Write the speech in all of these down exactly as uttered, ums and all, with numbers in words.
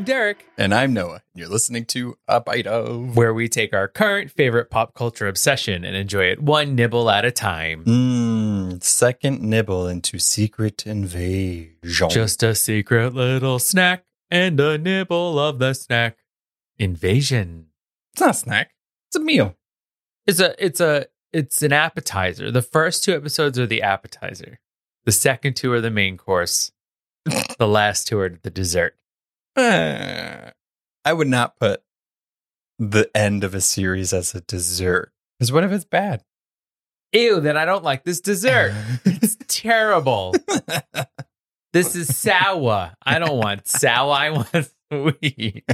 I'm Derek. And I'm Noah. You're listening to A Bite of, where we take our current favorite pop culture obsession and enjoy it one nibble at a time. Mmm, second nibble into Secret Invasion. Just a secret little snack and a nibble of the snack. Invasion. It's not a snack. It's a meal. It's a, it's a, it's an appetizer. The first two episodes are the appetizer. The second two are the main course. The last two are the dessert. Uh, I would not put the end of a series as a dessert. Because what if it's bad? Ew, then I don't like this dessert. It's terrible. This is sour. I don't want sour. I want sweet.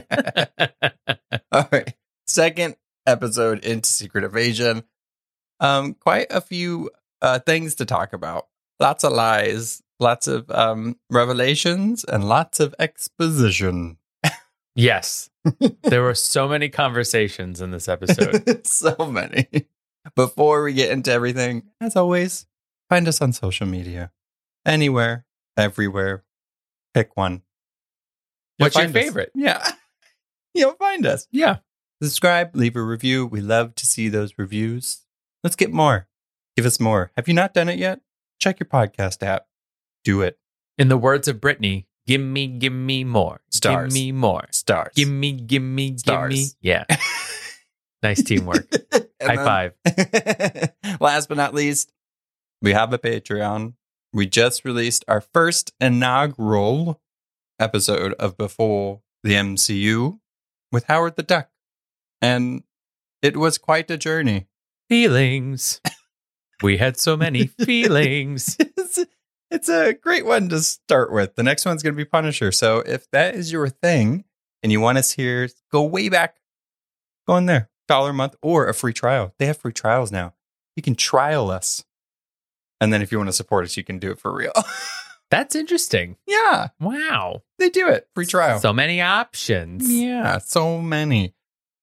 All right. Second episode into Secret Invasion. Um, quite a few uh, things to talk about. Lots of lies. Lots of um, revelations and lots of exposition. Yes. There were so many conversations in this episode. So many. Before we get into everything, as always, find us on social media. Anywhere, everywhere. Pick one. You'll What's your find us. favorite? Yeah. You'll find us. Yeah. Subscribe, leave a review. We love to see those reviews. Let's get more. Give us more. Have you not done it yet? Check your podcast app. Do it. In the words of Britney, give me, give me more. Stars. Give me more. Stars. Give me, give me, Stars. give me. Yeah. Nice teamwork. High then, five. Last but not least, we have a Patreon. We just released our first inaugural episode of Before the M C U with Howard the Duck. And it was quite a journey. Feelings. We had so many feelings. It's, it's a great one to start with. The next one's going to be Punisher. So if that is your thing and you want us here, go way back. Go in there. Dollar a month or a free trial. They have free trials now. You can trial us. And then if you want to support us, you can do it for real. That's interesting. Yeah. Wow. They do it. Free trial. So many options. Yeah. So many.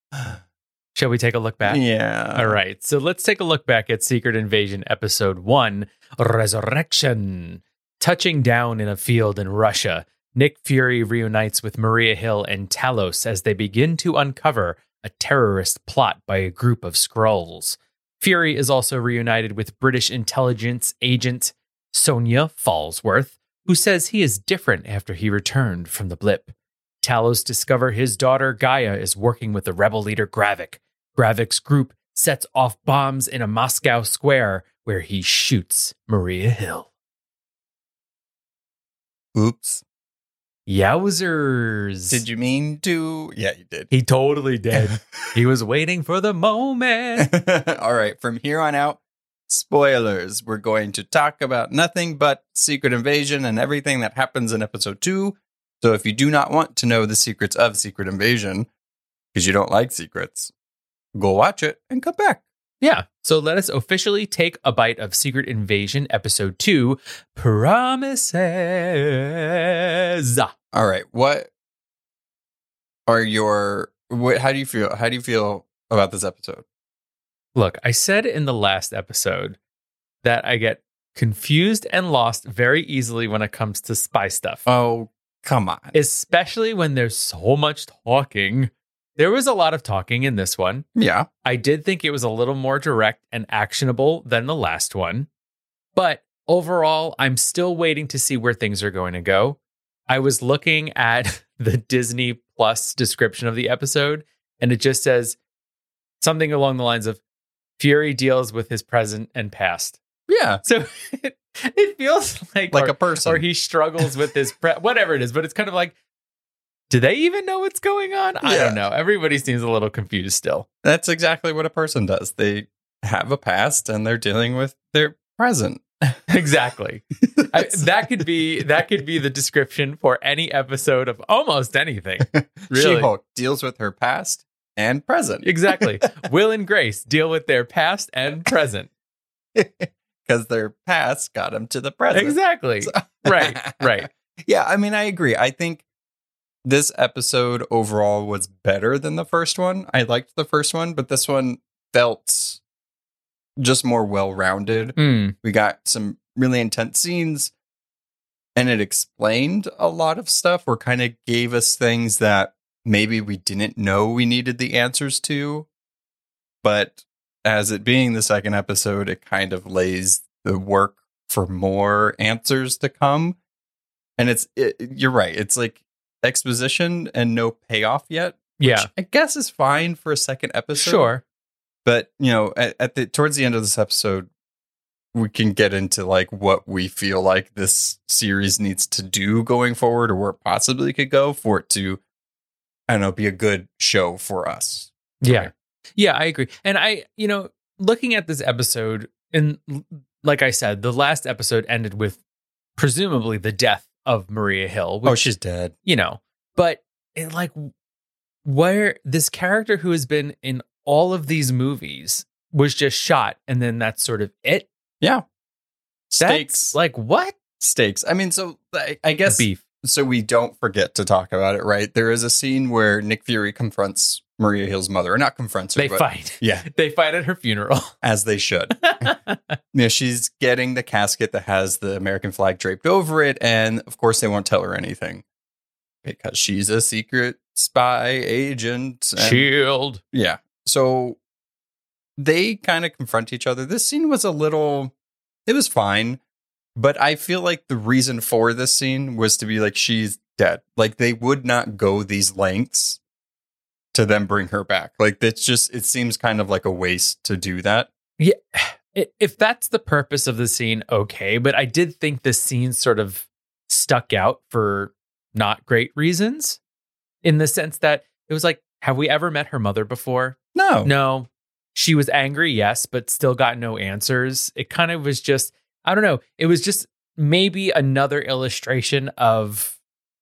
Shall we take a look back? Yeah. All right. So let's take a look back at Secret Invasion Episode one, Resurrection. Touching down in a field in Russia, Nick Fury reunites with Maria Hill and Talos as they begin to uncover a terrorist plot by a group of Skrulls. Fury is also reunited with British intelligence agent Sonia Falsworth, who says he is different after he returned from the blip. Talos discovers his daughter Gaia is working with the rebel leader Gravik. Gravik's group sets off bombs in a Moscow square where he shoots Maria Hill. Oops. Yowzers. Did you mean to? Yeah, you did. He totally did. He was waiting for the moment. All right. From here on out, spoilers. We're going to talk about nothing but Secret Invasion and everything that happens in episode two. So if you do not want to know the secrets of Secret Invasion, because you don't like secrets, go watch it and come back. Yeah. So let us officially take a bite of Secret Invasion Episode two, Promises. All right. What are your, what, how do you feel? How do you feel about this episode? Look, I said in the last episode that I get confused and lost very easily when it comes to spy stuff. Oh, come on. Especially when there's so much talking. There was a lot of talking in this one. Yeah. I did think it was a little more direct and actionable than the last one. But overall, I'm still waiting to see where things are going to go. I was looking at the Disney Plus description of the episode, and it just says something along the lines of Fury deals with his present and past. Yeah. So it, it feels like, Like or, a person. or he struggles with his, pre- whatever it is, but it's kind of like, do they even know what's going on? I Yeah. don't know. Everybody seems a little confused still. That's exactly what a person does. They have a past and they're dealing with their present. Exactly. I, that could be that could be the description for any episode of almost anything. Really. She-Hulk deals with her past and present. Exactly. Will and Grace deal with their past and present. Because their past got them to the present. Exactly. So- Right. Right. Yeah, I mean, I agree. I think this episode overall was better than the first one. I liked the first one, but this one felt just more well-rounded. Mm. We got some really intense scenes. and it explained a lot of stuff, or kind of gave us things that maybe we didn't know we needed the answers to. But as it being the second episode, it kind of lays the work for more answers to come. And it's, it, you're right. It's like exposition and no payoff yet. Yeah. I guess is fine for a second episode. Sure. But, you know, at, at the, towards the end of this episode, we can get into like what we feel like this series needs to do going forward, or where it possibly could go for it to, I don't know, be a good show for us. Yeah. Right. Yeah, I agree. And I, you know, looking at this episode, and like I said, the last episode ended with presumably the death of Maria Hill. Which, Oh, she's dead. You know, but it, like where this character who has been in all of these movies was just shot, and then that's sort of it. Yeah. That's Stakes. like what? Stakes. I mean, so I, I guess Beef. so we don't forget to talk about it, right? There is a scene where Nick Fury confronts Maria Hill's mother, or not confronts her, They but fight. Yeah. They fight at her funeral. As they should. You know, she's getting the casket that has the American flag draped over it, and of course they won't tell her anything because she's a secret spy agent. and- Shield. Yeah. So they kind of confront each other. This scene was a little, it was fine, but I feel like the reason for this scene was to be like, she's dead. Like they would not go these lengths to then bring her back. Like that's just, it seems kind of like a waste to do that. Yeah. I- If that's the purpose of the scene, okay. But I did think this scene sort of stuck out for not great reasons, in the sense that it was like, have we ever met her mother before? No. No. She was angry, yes, but still got no answers. It kind of was just, I don't know. It was just maybe another illustration of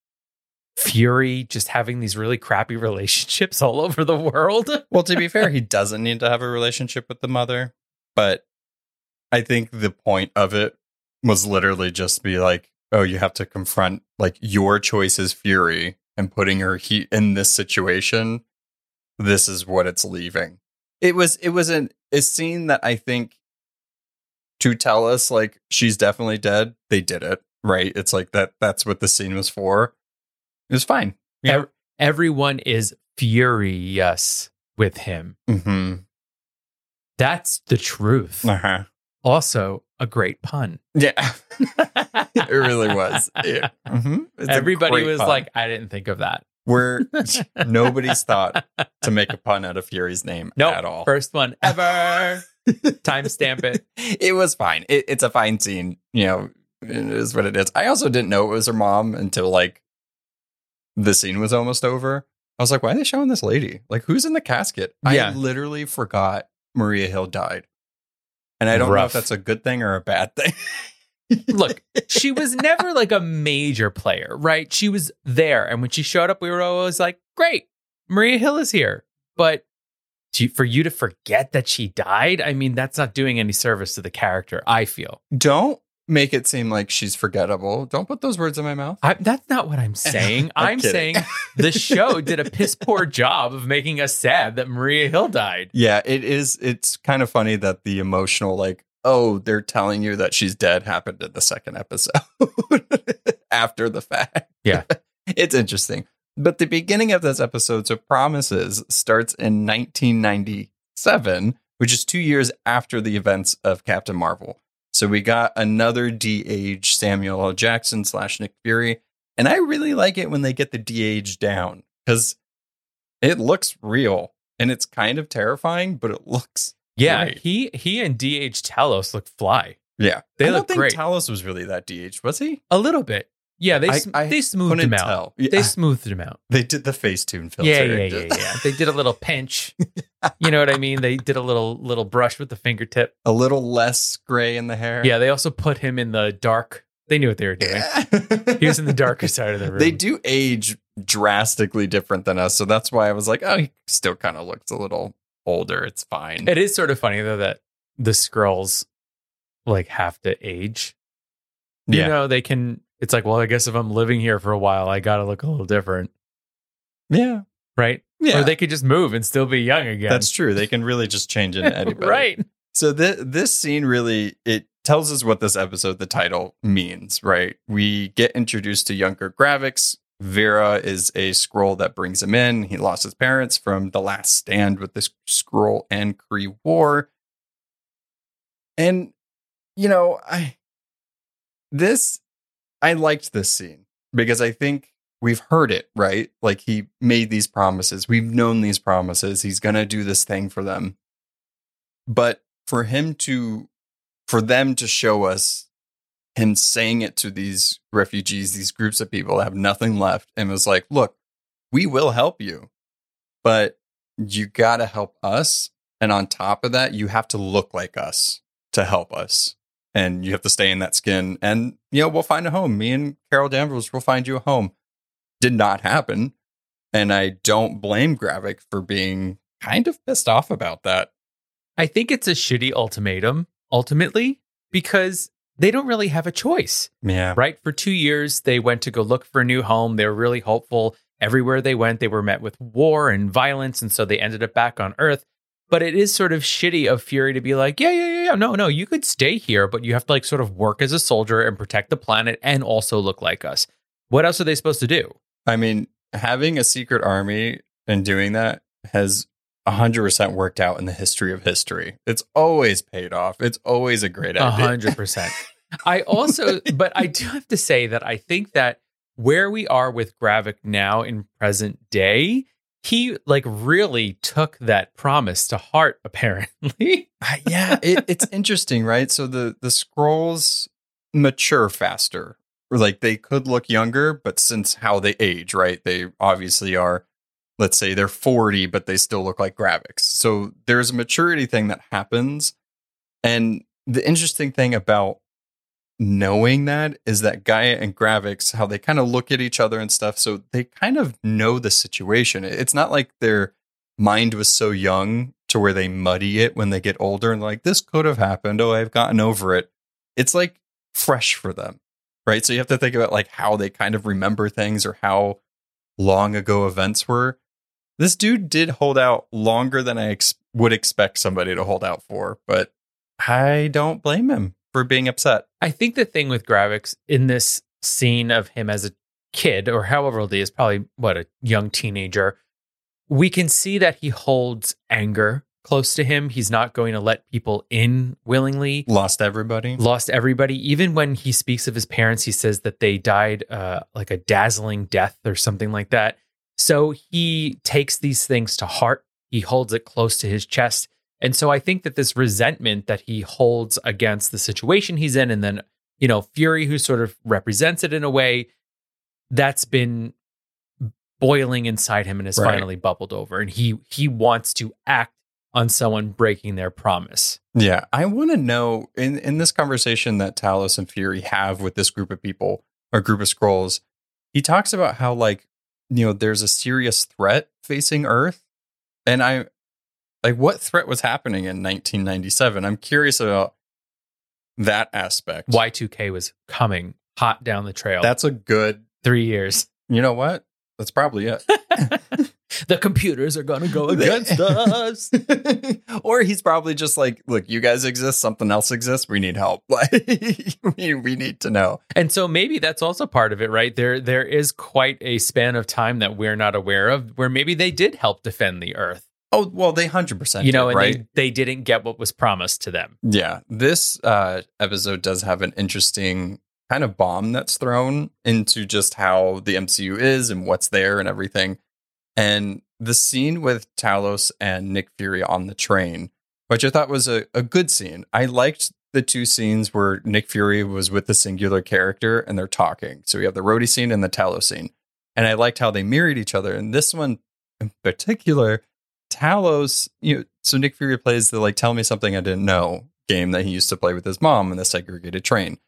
Fury just having these really crappy relationships all over the world. Well, to be fair, he doesn't need to have a relationship with the mother, but I think the point of it was literally just be like, oh, you have to confront like your choice as Fury, and putting her he- in this situation. This is what it's leaving. It was, it was an, a scene that I think to tell us like she's definitely dead. They did it right. It's like that. That's what the scene was for. It was fine. Yeah. Ev- everyone is furious with him. Mm-hmm. That's the truth. Uh-huh. Also, a great pun. Yeah. It really was. Yeah. Mm-hmm. It's a Everybody great was pun. like, I didn't think of that. Where nobody's thought to make a pun out of Fury's name Nope. at all. First one ever. Timestamp it. It was fine. It, it's a fine scene. You know, it is what it is. I also didn't know it was her mom until like the scene was almost over. I was like, why are they showing this lady? Like, who's in the casket? Yeah. I literally forgot Maria Hill died. And I don't know Rough. if that's a good thing or a bad thing. Look, she was never like a major player, right? She was there. And when she showed up, we were always like, great, Maria Hill is here. But to, for you to forget that she died, I mean, that's not doing any service to the character, I feel. Don't make it seem like she's forgettable. Don't put those words in my mouth. I, that's not what I'm saying. I'm I'm kidding. saying the show did a piss poor job of making us sad that Maria Hill died. Yeah, it is. It's kind of funny that the emotional, like, oh, they're telling you that she's dead happened in the second episode after the fact. Yeah. It's interesting. But the beginning of this episode, so Promises, starts in nineteen ninety-seven, which is two years after the events of Captain Marvel. So we got another de-age Samuel L. Jackson slash Nick Fury. And I really like it when they get the de-age down, because it looks real and it's kind of terrifying, but it looks Yeah, great. he he and D H Talos look fly. Yeah. They I look don't think great. Talos was really that de-aged, was he? A little bit. Yeah, they I- sm- I they smoothed couldn't him out. tell. Yeah. They smoothed him out. They did the Facetune filter. Yeah, yeah, yeah, yeah. They did a little pinch. You know what I mean? They did a little little brush with the fingertip. A little less gray in the hair. Yeah, they also put him in the dark. They knew what they were doing. He was in the darker side of the room. They do age drastically different than us. So that's why I was like, oh, he still kind of looks a little older. It's fine. It is sort of funny though that the Skrulls like have to age. You Yeah. know, they can. It's like, well, I guess if I'm living here for a while, I got to look a little different, Yeah. right? Yeah. Or they could just move and still be young again. That's true. They can really just change into anybody. right. So th- this scene really, it tells us what this episode, the title, means, right? We get introduced to younger Gravix. Vera is a Skrull that brings him in. He lost his parents from the last stand with this Skrull and Kree war. And, you know, I this I liked this scene because I think we've heard it, right? Like, he made these promises. We've known these promises. He's going to do this thing for them. But for him to, for them to show us him saying it to these refugees, these groups of people that have nothing left, and was like, look, we will help you, but you got to help us. And on top of that, you have to look like us to help us. And you have to stay in that skin. And, you know, we'll find a home. Me and Carol Danvers will find you a home. Did not happen. And I don't blame Gravik for being kind of pissed off about that. I think it's a shitty ultimatum, ultimately, because they don't really have a choice. Yeah. Right? For two years, they went to go look for a new home. They were really hopeful. Everywhere they went, they were met with war and violence. And so they ended up back on Earth. But it is sort of shitty of Fury to be like, yeah, yeah, yeah, yeah. No, no, you could stay here, but you have to like sort of work as a soldier and protect the planet and also look like us. What else are they supposed to do? I mean, having a secret army and doing that has one hundred percent worked out in the history of history. It's always paid off. It's always a great idea. one hundred percent. I also, but I do have to say that I think that where we are with Gravik now in present day, he like really took that promise to heart, apparently. yeah, it, it's interesting, right? So the, the Skrulls mature faster. Like, they could look younger, but since how they age, right? They obviously are, let's say they're forty, but they still look like Gravix. So there's a maturity thing that happens. And the interesting thing about knowing that is that Gaia and Gravix, how they kind of look at each other and stuff. So they kind of know the situation. It's not like their mind was so young to where they muddy it when they get older and like, this could have happened. Oh, I've gotten over it. It's like fresh for them, right? So you have to think about like how they kind of remember things or how long ago events were. This dude did hold out longer than I ex- would expect somebody to hold out for, but I don't blame him for being upset. I think the thing with Gravix in this scene of him as a kid, or however old he is, probably what, a young teenager, we can see that he holds anger close to him. He's not going to let people in willingly. Lost everybody. Lost everybody. Even when he speaks of his parents, he says that they died uh, like a dazzling death or something like that. So he takes these things to heart. He holds it close to his chest. And so I think that this resentment that he holds against the situation he's in, and then, you know, Fury, who sort of represents it in a way, that's been boiling inside him and has Right. finally bubbled over. And he he wants to act on someone breaking their promise. Yeah, I want to know in, in this conversation that Talos and Fury have with this group of people or group of Skrulls, he talks about how, like, you know, there's a serious threat facing Earth. And I, like, what threat was happening in nineteen ninety-seven? I'm curious about that aspect. Y two K was coming hot down the trail. That's a good, three years. you know what? That's probably it. The computers are going to go against us. Or he's probably just like, look, you guys exist. Something else exists. We need help. Like, we, we need to know. And so maybe that's also part of it, right? There, there is quite a span of time that we're not aware of where maybe they did help defend the Earth. Oh, well, they one hundred percent You know, did, and right? they, they didn't get what was promised to them. Yeah. This uh, episode does have an interesting kind of bomb that's thrown into just how the M C U is and what's there and everything. And the scene with Talos and Nick Fury on the train, which I thought was a, a good scene. I liked the two scenes where Nick Fury was with the singular character and they're talking. So we have the Rhodey scene and the Talos scene. And I liked how they mirrored each other. And this one in particular, Talos, you know, so Nick Fury plays the like, tell me something I didn't know game that he used to play with his mom in the segregated train.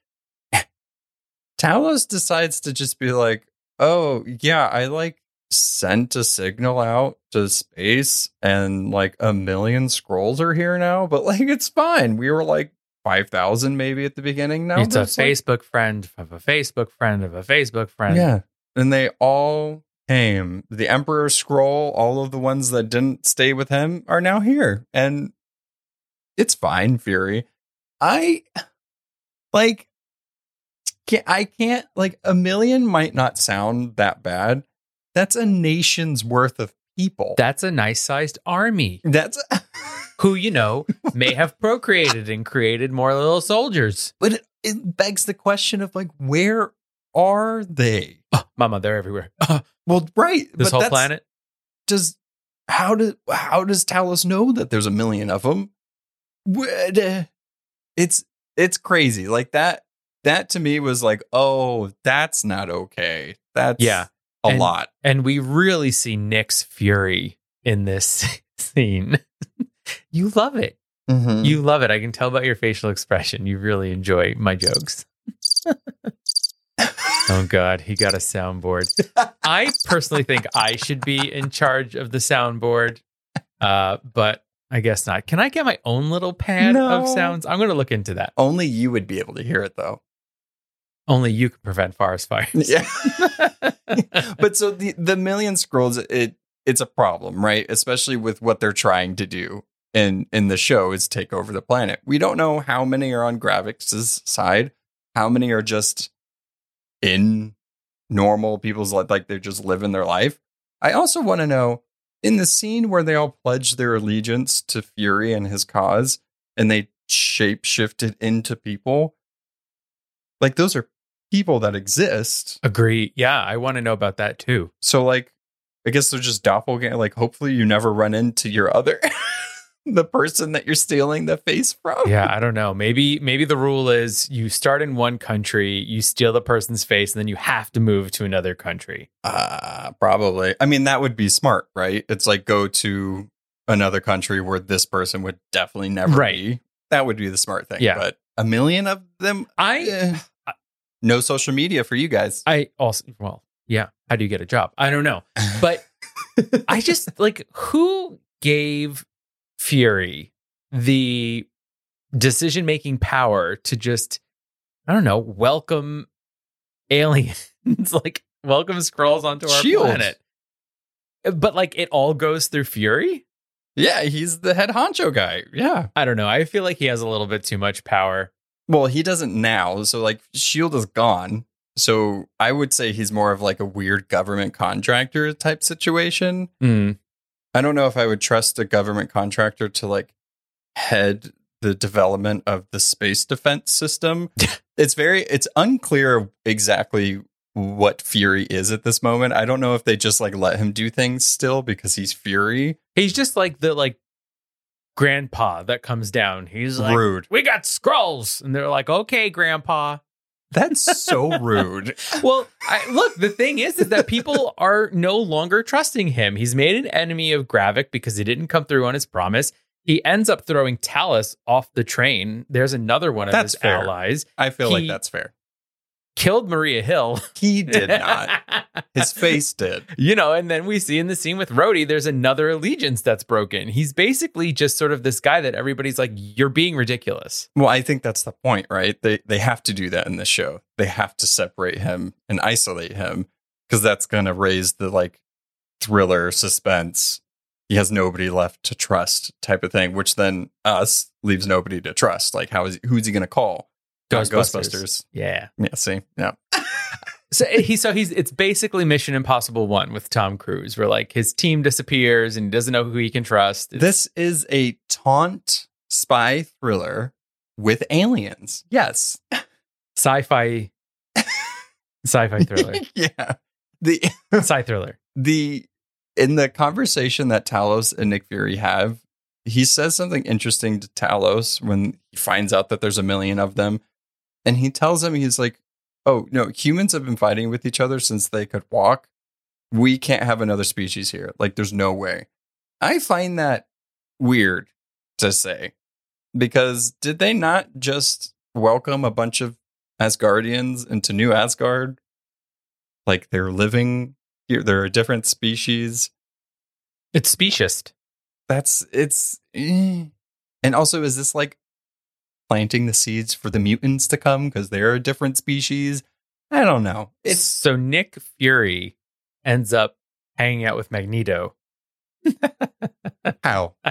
Talos decides to just be like, oh, yeah, I like sent a signal out to space and like a million Skrulls are here now, but like, it's fine. We were like five thousand maybe at the beginning. Now It's a there's, like- Facebook friend of a Facebook friend of a Facebook friend. Yeah. And they all came. The Emperor Skrull, all of the ones that didn't stay with him are now here. And it's fine, Fury. I Like, can't, I can't, like, a million might not sound that bad. That's a nation's worth of people. That's a nice sized army. That's who, you know, may have procreated and created more little soldiers. But it, it begs the question of, like, where are they? Oh, Mama, they're everywhere. Uh, well, right. This but whole planet. Does how does how does Talos know that there's a million of them? It's it's crazy. Like that. That to me was like, oh, that's not okay. That's yeah. a and, lot. And we really see Nick's fury in this scene. You love it. Mm-hmm. You love it. I can tell by your facial expression. You really enjoy my jokes. Oh, God. He got a soundboard. I personally think I should be in charge of the soundboard, uh, but I guess not. Can I get my own little pad No. of sounds? I'm going to look into that. Only you would be able to hear it, though. Only you can prevent forest fires. Yeah. But so the, the million scrolls, it it's a problem, right? Especially with what they're trying to do in, in the show is take over the planet. We don't know how many are on Gravix's side, how many are just in normal people's life, like they're just living their life. I also want to know, in the scene where they all pledged their allegiance to Fury and his cause, and they shape shifted into people, like those are people that exist. Agree. Yeah, I want to know about that too. So, like, I guess they're just doppelganger. Like, hopefully you never run into your other, the person that you're stealing the face from. Yeah, I don't know. Maybe maybe the rule is you start in one country, you steal the person's face, and then you have to move to another country. Uh, probably. I mean, that would be smart, right? It's like go to another country where this person would definitely never right. be. That would be the smart thing. Yeah. But a million of them? I... Eh. No social media for you guys. I also, well, yeah. How do you get a job? I don't know. But I just, like, who gave Fury the decision-making power to just, I don't know, welcome aliens, like, welcome Skrulls onto our Shield. planet? But, like, it all goes through Fury? Yeah, he's the head honcho guy. Yeah. I don't know. I feel like he has a little bit too much power. Well, he doesn't now. So, like, Shield is gone. So I would say he's more of like a weird government contractor type situation. Mm. I don't know if I would trust a government contractor to like head the development of the space defense system. It's very, it's unclear exactly what Fury is at this moment. I don't know if they just like let him do things still because he's Fury. He's just like the like grandpa that comes down. He's like, rude. We got Skrulls. And they're like, okay, grandpa. That's so rude. Well, I, look, the thing is, is that people are no longer trusting him. He's made an enemy of Gravik because he didn't come through on his promise. He ends up throwing Talos off the train. There's another one of That's his fair. allies. I feel He- like that's fair. Killed Maria Hill. He did not. His face did. You know, and then we see in the scene with Rhodey, there's another allegiance that's broken. He's basically just sort of this guy that everybody's like, you're being ridiculous. Well, I think that's the point, right? They they have to do that in this show. They have to separate him and isolate him because that's going to raise the like thriller suspense. He has nobody left to trust type of thing, which then us leaves nobody to trust. Like, how is who's he going to call? Not Ghostbusters. Ghostbusters. Yeah. Yeah. See. Yeah. So he, so he's, it's basically Mission Impossible one with Tom Cruise, where like his team disappears and he doesn't know who he can trust. It's, This is a taunt spy thriller with aliens. Yes. sci-fi, sci-fi thriller, Yeah. The sci thriller. the in the conversation that Talos and Nick Fury have, he says something interesting to Talos when he finds out that there's a million of them. And he tells him, he's like, oh, no, humans have been fighting with each other since they could walk. We can't have another species here. Like, there's no way. I find that weird to say, because did they not just welcome a bunch of Asgardians into New Asgard? Like, they're living here. They're a different species. It's speciest. That's, it's, eh. And also, is this like planting the seeds for the mutants to come because they're a different species? I don't know. It's so Nick Fury ends up hanging out with Magneto. How? I don't know.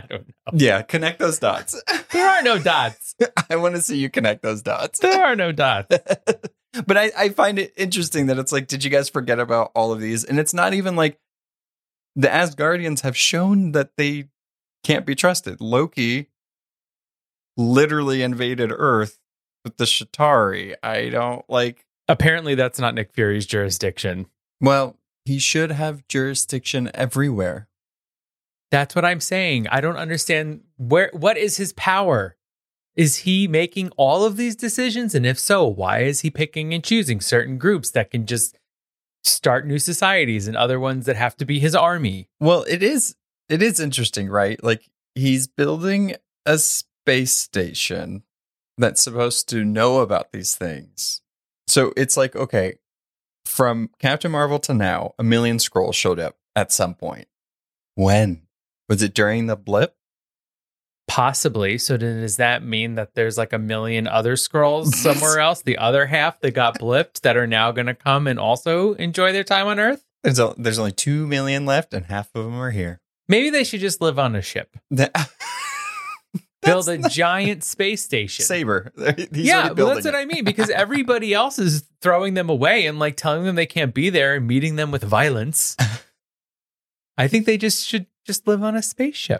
Yeah, connect those dots. There are no dots. I want to see you connect those dots. There are no dots. But I, I find it interesting that it's like, did you guys forget about all of these? And it's not even like the Asgardians have shown that they can't be trusted. Loki literally invaded Earth with the Chitauri. I don't like. Apparently, that's not Nick Fury's jurisdiction. Well, he should have jurisdiction everywhere. That's what I'm saying. I don't understand where. What is his power? Is he making all of these decisions? And if so, why is he picking and choosing certain groups that can just start new societies and other ones that have to be his army? Well, it is it is interesting, right? Like, he's building a space station that's supposed to know about these things. So it's like, okay, from Captain Marvel to now, a million Skrulls showed up at some point. When? Was it during the blip? Possibly. So then does that mean that there's like a million other Skrulls somewhere else, the other half that got blipped, that are now going to come and also enjoy their time on Earth? There's a, there's only two million left, and half of them are here. Maybe they should just live on a ship. That, Build a giant space station. Saber. He's yeah, but that's it. what I mean, because everybody else is throwing them away and like telling them they can't be there and meeting them with violence. I think they just should just live on a spaceship.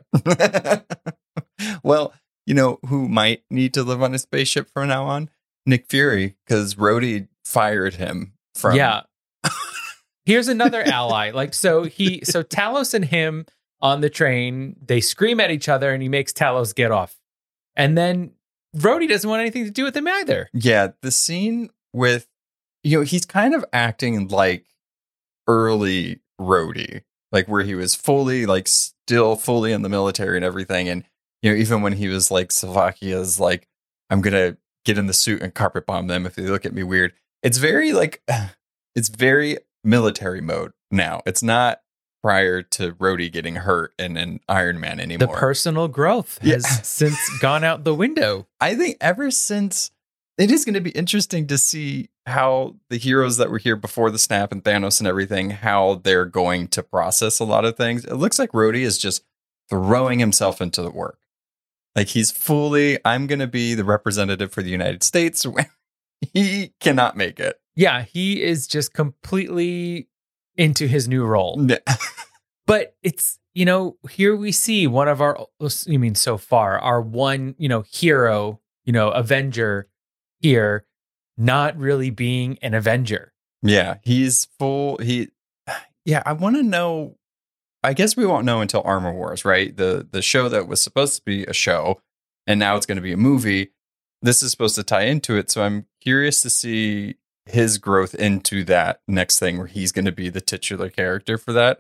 Well, you know who might need to live on a spaceship from now on? Nick Fury, because Rhodey fired him from. Yeah. Here's another ally. Like, so he, so Talos and him on the train, they scream at each other and he makes Talos get off. And then Rhodey doesn't want anything to do with him either. Yeah. The scene with, you know, he's kind of acting like early Rhodey, like where he was fully, like, still fully in the military and everything. And, you know, even when he was like, Slovakia's like, I'm going to get in the suit and carpet bomb them if they look at me weird. It's very like, it's very military mode now. It's not prior to Rhodey getting hurt in an Iron Man anymore. The personal growth has Yeah. since gone out the window. I think ever since, it is going to be interesting to see how the heroes that were here before the snap and Thanos and everything, how they're going to process a lot of things. It looks like Rhodey is just throwing himself into the work. Like, he's fully, I'm going to be the representative for the United States. He cannot make it. Yeah, he is just completely into his new role. But it's, you know, here we see one of our, you mean so far, our one, you know, hero, you know, Avenger here, not really being an Avenger. Yeah, he's full. He, yeah, I want to know. I guess we won't know until Armor Wars, right? The the show that was supposed to be a show, and now it's going to be a movie. This is supposed to tie into it, so I'm curious to see his growth into that next thing where he's going to be the titular character for that.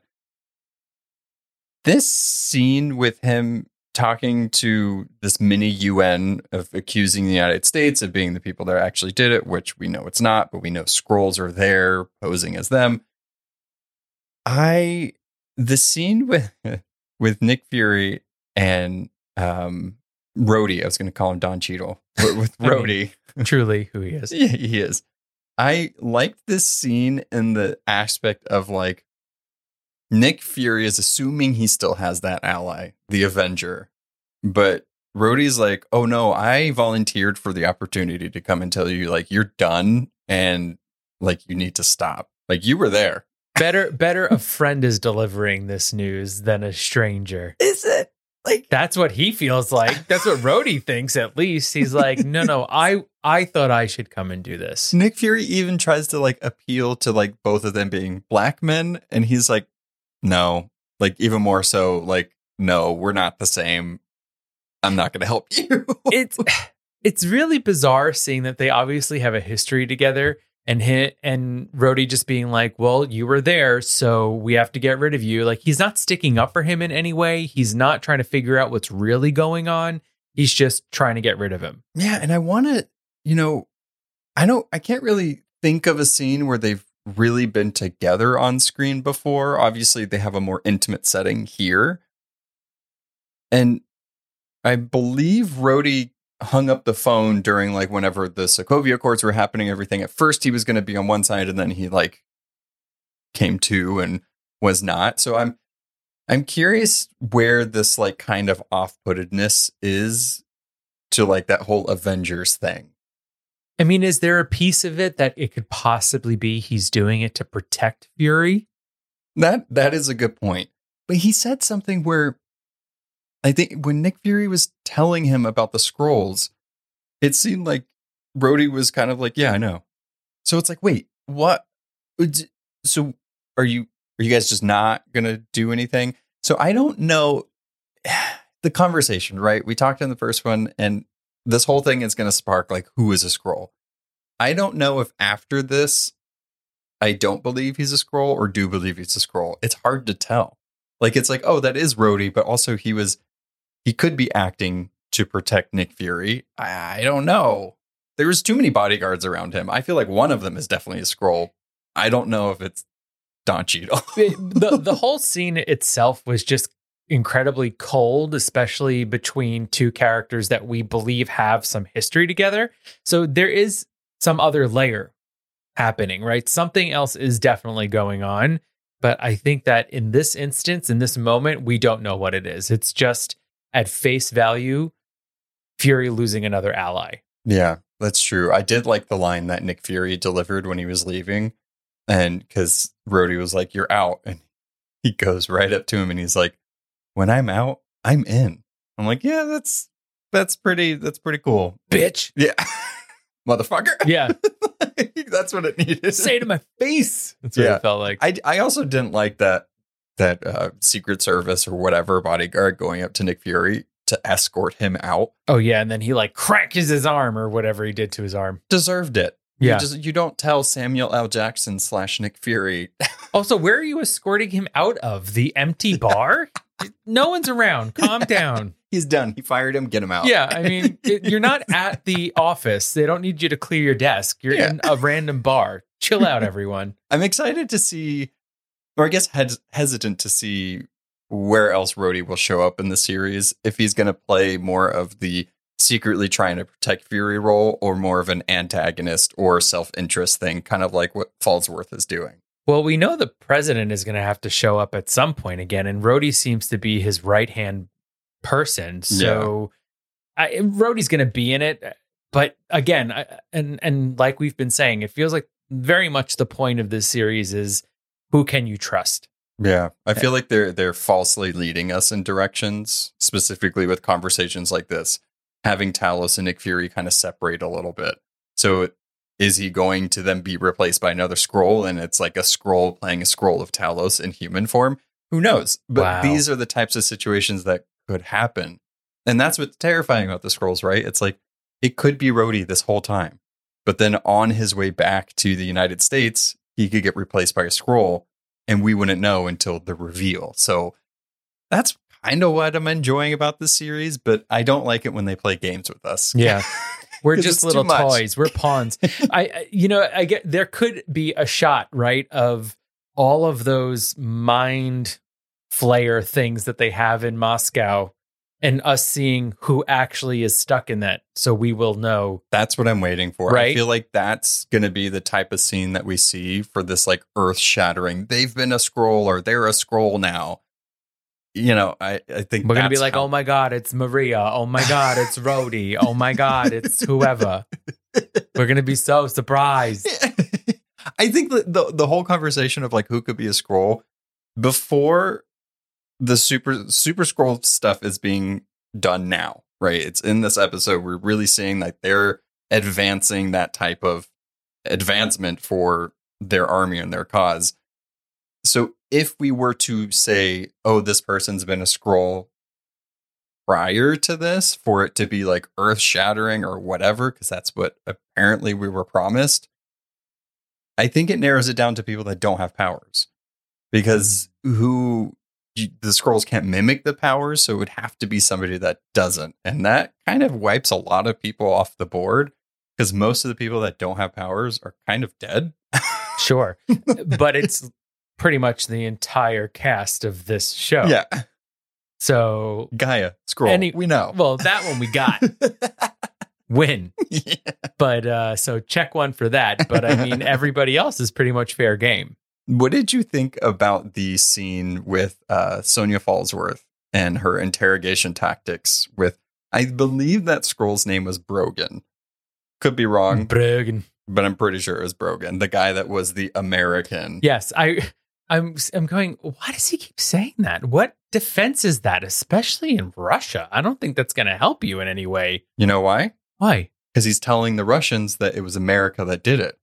This scene with him talking to this mini U N of accusing the United States of being the people that actually did it, which we know it's not, but we know Skrulls are there posing as them. I the scene with with Nick Fury and um, Rhodey, I was going to call him Don Cheadle, but with Rhodey, I mean, truly who he is. Yeah, he is. I liked this scene in the aspect of like Nick Fury is assuming he still has that ally, the Avenger, but Rhodey's like, oh no, I volunteered for the opportunity to come and tell you, like, you're done and like you need to stop. Like, you were there. Better, better a friend is delivering this news than a stranger. Is it? Like, that's what he feels like. That's what Rhodey thinks, at least. He's like, no, no, I I thought I should come and do this. Nick Fury even tries to like appeal to like both of them being black men. And he's like, no, like even more so, like, no, we're not the same. I'm not going to help you. It's it's really bizarre seeing that they obviously have a history together. And hit and Rhodey just being like, well, you were there, so we have to get rid of you. Like, he's not sticking up for him in any way. He's not trying to figure out what's really going on. He's just trying to get rid of him. Yeah, and I want to, you know, I don't, I can't really think of a scene where they've really been together on screen before. Obviously, they have a more intimate setting here. And I believe Rhodey hung up the phone during like whenever the Sokovia Accords were happening, everything. At first he was going to be on one side and then he like came to and was not. So I'm, I'm curious where this like kind of off-puttedness is to like that whole Avengers thing. I mean, is there a piece of it that it could possibly be he's doing it to protect Fury? That that is a good point. But he said something where I think when Nick Fury was telling him about the scrolls, it seemed like Rhodey was kind of like, yeah, I know. So it's like, wait, what? So are you are you guys just not going to do anything? So I don't know the conversation, right? We talked in the first one, and this whole thing is going to spark like, who is a Skrull? I don't know if after this, I don't believe he's a Skrull or do believe he's a Skrull. It's hard to tell. Like, it's like, oh, that is Rhodey, but also he was, he could be acting to protect Nick Fury. I, I don't know. There's too many bodyguards around him. I feel like one of them is definitely a Skrull. I don't know if it's Don Cheadle. the The whole scene itself was just incredibly cold, especially between two characters that we believe have some history together. So there is some other layer happening, right? Something else is definitely going on. But I think that in this instance, in this moment, we don't know what it is. It's just at face value, Fury losing another ally. Yeah, that's true. I did like the line that Nick Fury delivered when he was leaving. And because Rhodey was like, you're out. And he goes right up to him and he's like, when I'm out, I'm in. I'm like, yeah, that's that's pretty that's pretty cool. Bitch. Yeah. Motherfucker. Yeah. That's what it needed. Say to my face. That's what Yeah. it felt like. I, I also didn't like that that uh, Secret Service or whatever bodyguard going up to Nick Fury to escort him out. Oh, yeah. And then he like cracks his arm or whatever he did to his arm. Deserved it. Yeah. You, just, you don't tell Samuel L. Jackson slash Nick Fury. Also, where are you escorting him out of? The empty bar? No one's around. Calm down. He's done. He fired him. Get him out. Yeah, I mean, it, you're not at the office. They don't need you to clear your desk. You're Yeah. in a random bar. Chill out, everyone. I'm excited to see, or I guess hes- hesitant to see where else Rhodey will show up in the series. If he's going to play more of the secretly trying to protect Fury role or more of an antagonist or self-interest thing, kind of like what Falsworth is doing. Well, we know the president is going to have to show up at some point again, and Rhodey seems to be his right-hand person. So I, Rhodey's going to be in it. But again, I, and and like we've been saying, it feels like very much the point of this series is who can you trust? Yeah, I feel like they're they're falsely leading us in directions, specifically with conversations like this, having Talos and Nick Fury kind of separate a little bit. So is he going to then be replaced by another Skrull, and it's like a Skrull playing a Skrull of Talos in human form? Who knows? But Wow. These are the types of situations that could happen. And that's what's terrifying about the Skrulls, right? It's like, it could be Rhodey this whole time. But then on his way back to the United States, he could get replaced by a Skrull, and we wouldn't know until the reveal. So that's kind of what I'm enjoying about this series, but I don't like it when they play games with us. Yeah. We're 'Cause just it's little too much. toys. We're pawns. I, I- you know, I get there could be a shot, right, of all of those mind flayer things that they have in Moscow, and us seeing who actually is stuck in that, so we will know. That's what I'm waiting for. Right? I feel like that's going to be the type of scene that we see for this like earth shattering. They've been a Skrull or they're a Skrull now. You know, I, I think We're gonna be that's like, how- oh my god, it's Maria. Oh my god, it's Rhodey. Oh my god, it's whoever. We're gonna be so surprised. I think that the the whole conversation of like who could be a Skrull before the super super Skrull stuff is being done now, right? It's in this episode. We're really seeing that they're advancing that type of advancement for their army and their cause. So if we were to say, oh, this person's been a Skrull prior to this, for it to be like earth shattering or whatever, because that's what apparently we were promised, I think it narrows it down to people that don't have powers, because who the Skrulls can't mimic the powers. So it would have to be somebody that doesn't. And that kind of wipes a lot of people off the board, because most of the people that don't have powers are kind of dead. Sure, but it's pretty much the entire cast of this show. Yeah. So Gaia, Skrull, Any- we know. well, that one we got. Win. Yeah. But uh, so check one for that. But I mean, everybody else is pretty much fair game. What did you think about the scene with uh, Sonya Fallsworth and her interrogation tactics with, I believe that scroll's name was Brogan. Could be wrong. Brogan. But I'm pretty sure it was Brogan, the guy that was the American. Yes, I, I'm, I'm going, why does he keep saying that? What defense is that, especially in Russia? I don't think that's going to help you in any way. You know why? Why? Because he's telling the Russians that it was America that did it.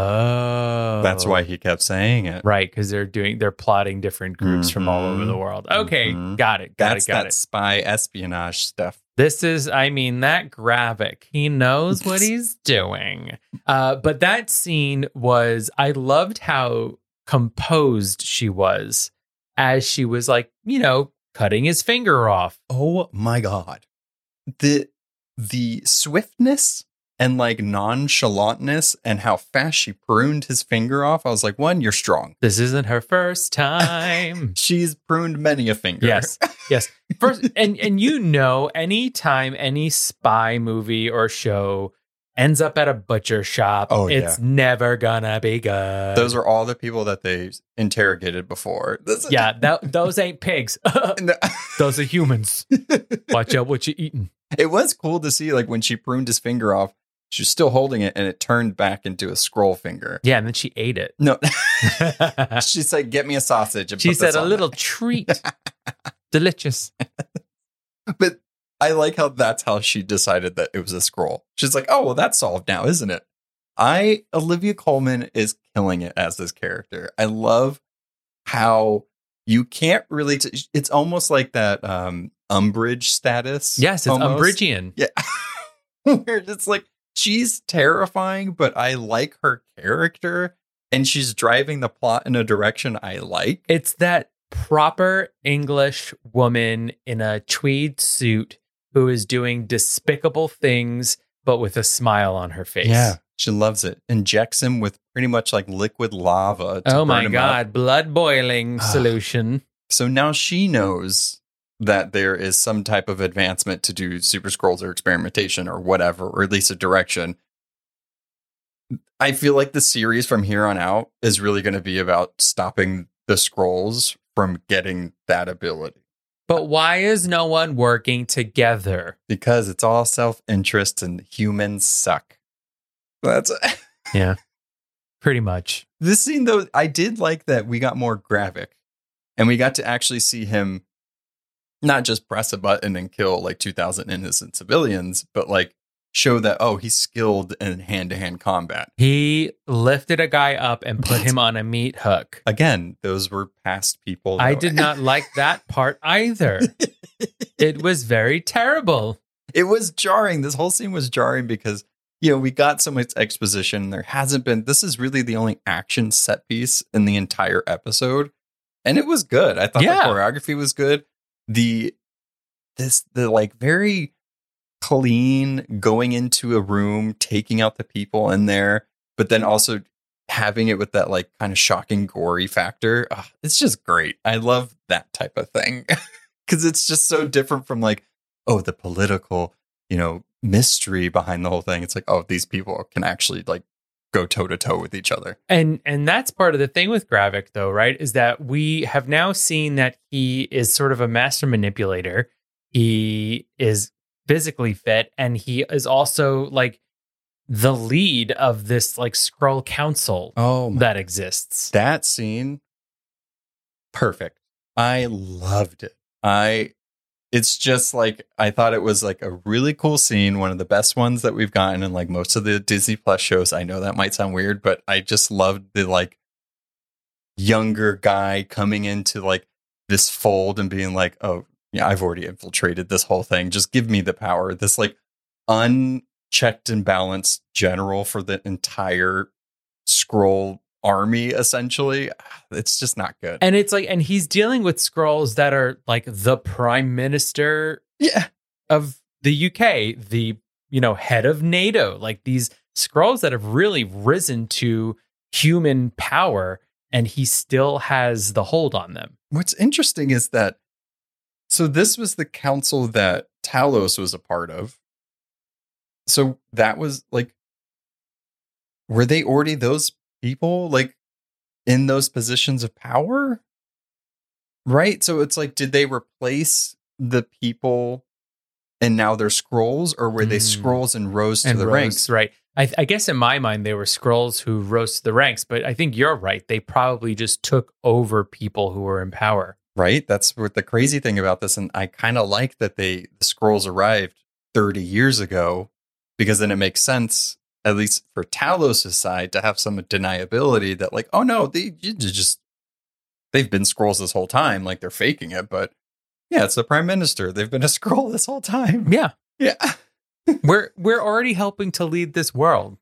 Oh. That's why he kept saying it. Right, because they're doing, they're plotting different groups mm-hmm. from all over the world. Okay, mm-hmm. got it, got that's it, got that it. Spy espionage stuff. This is, I mean, that Gravik, he knows what he's doing. Uh, but that scene was, I loved how composed she was as she was like, you know, cutting his finger off. Oh my God. The, the swiftness and like nonchalantness and how fast she pruned his finger off. I was like, one, you're strong. This isn't her first time. She's pruned many a finger. Yes. Yes. First, and, and you know, anytime any spy movie or show ends up at a butcher shop, oh, it's yeah. never gonna be good. Those are all the people that they interrogated before. This yeah, that, those ain't pigs. Those are humans. Watch out what you're eating. It was cool to see, like, when she pruned his finger off, she was still holding it and it turned back into a scroll finger. Yeah, and then she ate it. No. She's like, get me a sausage. And she put said, this a on little there. treat. Delicious. But I like how that's how she decided that it was a scroll. She's like, oh, well, that's solved now, isn't it? I, Olivia Colman is killing it as this character. I love how you can't really, t- it's almost like that um, Umbridge status. Yes, it's almost. Umbridgian. Yeah. Where it's like, she's terrifying, but I like her character and she's driving the plot in a direction I like. It's that proper English woman in a tweed suit who is doing despicable things, but with a smile on her face. Yeah, she loves it. Injects him with pretty much like liquid lava. To oh burn my him God, up. blood boiling solution. So now she knows that there is some type of advancement to do super scrolls or experimentation or whatever, or at least a direction. I feel like the series from here on out is really going to be about stopping the scrolls from getting that ability. But why is no one working together? Because it's all self-interest and humans suck. That's yeah, pretty much. This scene, though, I did like that we got more Gravik and we got to actually see him not just press a button and kill like two thousand innocent civilians, but like show that, oh, he's skilled in hand-to-hand combat. He lifted a guy up and put him on a meat hook. Again, those were past people. I did not like that part either. It was very terrible. It was jarring. This whole scene was jarring because, you know, we got so much exposition. There hasn't been, this is really the only action set piece in the entire episode. And it was good. I thought yeah. the choreography was good. The, this, the like very clean going into a room, taking out the people in there, but then also having it with that like kind of shocking, gory factor. Oh, it's just great. I love that type of thing because it's just so different from like, oh, the political, you know, mystery behind the whole thing. It's like, oh, these people can actually like go toe to toe with each other. And and that's part of the thing with Gravik, though, right? Is that we have now seen that he is sort of a master manipulator. He is physically fit, and he is also like the lead of this like Skrull council oh my. that exists. That scene, perfect. I loved it. I it's just like I thought it was like a really cool scene, one of the best ones that we've gotten in like most of the Disney Plus shows. I know that might sound weird, but I just loved the like younger guy coming into like this fold and being like, oh yeah, I've already infiltrated this whole thing. Just give me the power. This like unchecked and balanced general for the entire Skrull army, essentially. It's just not good. And it's like, and he's dealing with Skrulls that are like the prime minister yeah. of the U K, the, you know, head of NATO, like these Skrulls that have really risen to human power, and he still has the hold on them. What's interesting is that so this was the council that Talos was a part of. So that was like, were they already those people? Like, in those positions of power. Right? So it's like, did they replace the people and now they're scrolls, or were they Mm. scrolls and rose to And the rose, ranks? right? I, I guess in my mind they were scrolls who rose to the ranks, but I think you're right. They probably just took over people who were in power. Right? That's what the crazy thing about this. And I kind of like that they the scrolls arrived thirty years ago, because then it makes sense, at least for Talos' side, to have some deniability that like, oh no, they you just they've been scrolls this whole time, like they're faking it, but yeah, it's the prime minister. They've been a scroll this whole time. Yeah, Yeah. we're we're already helping to lead this world.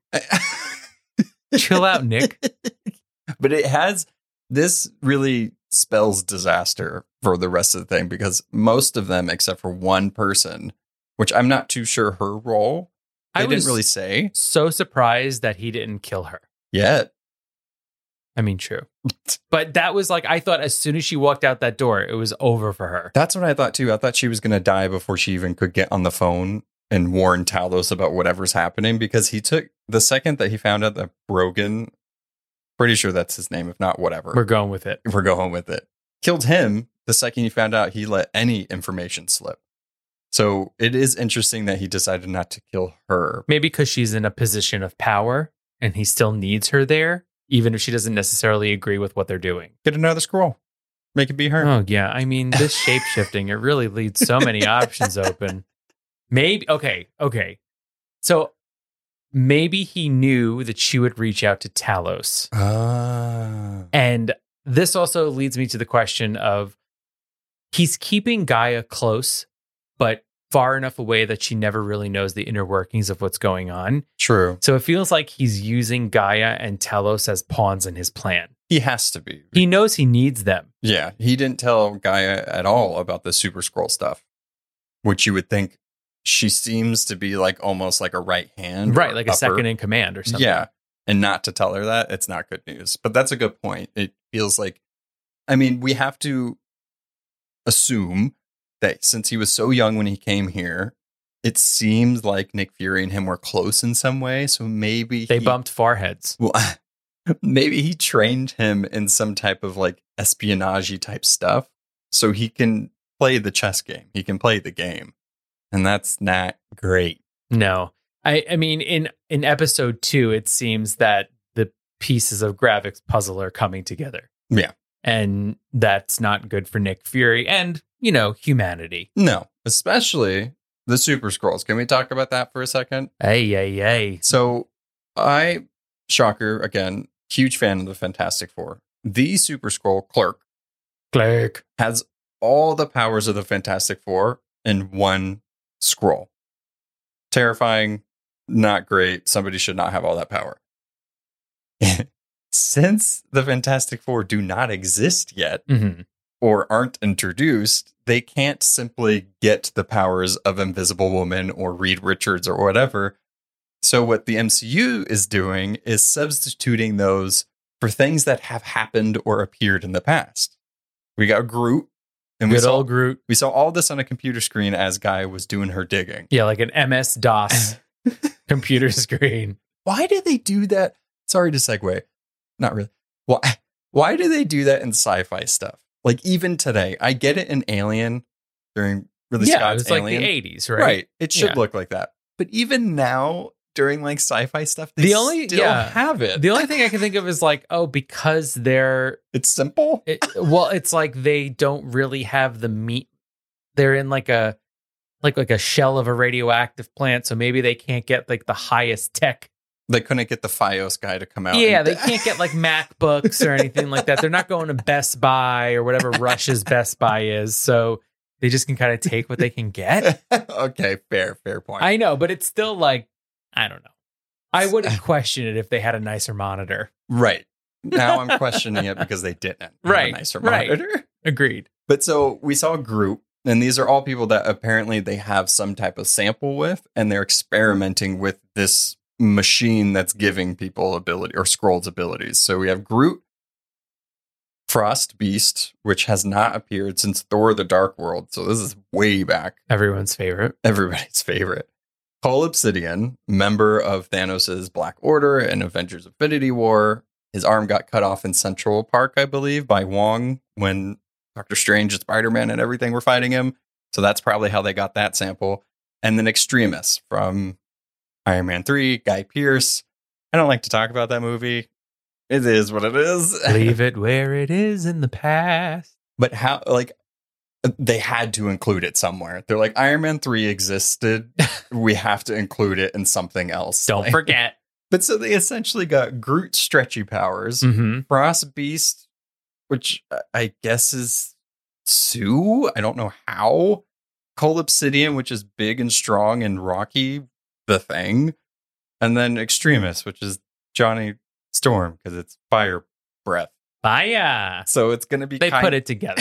Chill out, Nick. But it has, this really spells disaster for the rest of the thing, because most of them, except for one person, which I'm not too sure her role, they I didn't was really say so surprised that he didn't kill her. yet. I mean, true. But that was like, I thought as soon as she walked out that door, it was over for her. That's what I thought too. I thought she was going to die before she even could get on the phone and warn Talos about whatever's happening, because he took the second that he found out that Brogan, pretty sure that's his name, if not whatever. We're going with it. We're going with it. Killed him the second he found out, he let any information slip. So it is interesting that he decided not to kill her. Maybe because she's in a position of power and he still needs her there, even if she doesn't necessarily agree with what they're doing. Get another scroll. Make it be her. Oh, yeah. I mean, this shape shifting, it really leaves so many options open. Maybe, okay, okay. So maybe he knew that she would reach out to Talos. Ah. And this also leads me to the question of, he's keeping Gaia close, but far enough away that she never really knows the inner workings of what's going on. True. So it feels like he's using Gaia and Talos as pawns in his plan. He has to be. He knows he needs them. Yeah. He didn't tell Gaia at all about the Super Scroll stuff, which you would think she seems to be like almost like a right hand. Right, or like a upper. second in command or something. Yeah. And not to tell her that, it's not good news. But that's a good point. It feels like, I mean, we have to assume that since he was so young when he came here, it seems like Nick Fury and him were close in some way. So maybe They he, bumped foreheads. Well, maybe he trained him in some type of like espionage type stuff, so he can play the chess game. He can play the game, and that's not great. No. I, I mean, in, in episode two, it seems that the pieces of Gravik's puzzle are coming together. Yeah. And that's not good for Nick Fury and, you know, humanity. No, especially the Super Scrolls. Can we talk about that for a second? Hey, hey, hey. So I, shocker, again, huge fan of the Fantastic Four. The Super Scroll Clerk Click. has all the powers of the Fantastic Four in one scroll. Terrifying, not great. Somebody should not have all that power. Since the Fantastic Four do not exist yet, Mm-hmm. or aren't introduced, they can't simply get the powers of Invisible Woman or Reed Richards or whatever. So what the M C U is doing is substituting those for things that have happened or appeared in the past. We got Groot, and we Good saw, old Groot. we saw all this on a computer screen as Guy was doing her digging. Yeah, like an M S DOS computer screen. Why did they do that? Sorry to segue. Not really. Why, why do they do that in sci-fi stuff? Like even today, I get it in Alien during Ridley Yeah, it Scott's was like Alien. the eighties, right? Right. It should Yeah. look like that. But even now, during like sci-fi stuff, they The only- still yeah. have it. The only thing I can think of is like, oh, because they're, It's simple. it, well, it's like they don't really have the meat. They're in like a, like like a shell of a radioactive plant, so maybe they can't get like the highest tech. They couldn't get the Fios guy to come out. Yeah, and- they can't get like MacBooks or anything like that. They're not going to Best Buy or whatever Russia's Best Buy is. So they just can kind of take what they can get. Okay, fair, fair point. I know, but it's still like, I don't know. I wouldn't question it if they had a nicer monitor. right. Now I'm questioning it because they didn't have Right, a nicer right. monitor. Agreed. But so we saw Groot, and these are all people that apparently they have some type of sample with, and they're experimenting with this machine that's giving people ability or scrolls abilities. So we have Groot, Frost Beast, which has not appeared since Thor: The Dark World. So this is way back. Everyone's favorite. Everybody's favorite. Cole Obsidian, member of Thanos' Black Order and Avengers Infinity War. his arm got cut off in Central Park, I believe, by Wong when Doctor Strange and Spider-Man and everything were fighting him. So that's probably how they got that sample. And then Extremis from Iron Man three, Guy Pearce. I don't like to talk about that movie. It is what it is. Leave it where it is in the past. But how, like, they had to include it somewhere. They're like, Iron Man three existed. We have to include it in something else. Don't like, forget. But so they essentially got Groot stretchy powers, Mm-hmm. Frost Beast, which I guess is Sue. I don't know how. Cole Obsidian, which is big and strong and rocky, the Thing. And then Extremis, which is Johnny Storm, because it's fire breath. Fire. So it's going to be They kind- put it together.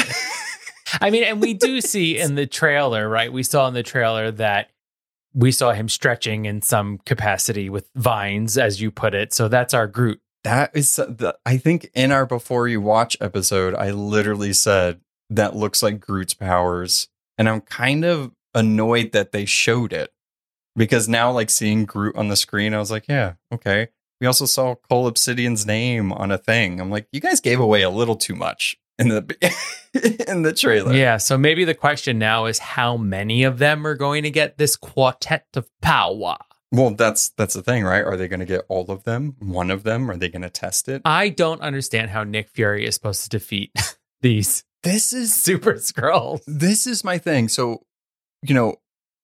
I mean, and we do see in the trailer, right? We saw in the trailer that we saw him stretching in some capacity with vines, as you put it. So that's our Groot. That is, the, I think in our Before You Watch episode, I literally said that looks like Groot's powers. And I'm kind of annoyed that they showed it. Because now, like, seeing Groot on the screen, I was like, yeah, okay. We also saw Cole Obsidian's name on a thing. I'm like, you guys gave away a little too much in the in the trailer. Yeah, so maybe the question now is how many of them are going to get this quartet of power? Well, that's that's the thing, right? Are they going to get all of them? One of them? Are they going to test it? I don't understand how Nick Fury is supposed to defeat these This is Super Skrulls. this is my thing. So, you know,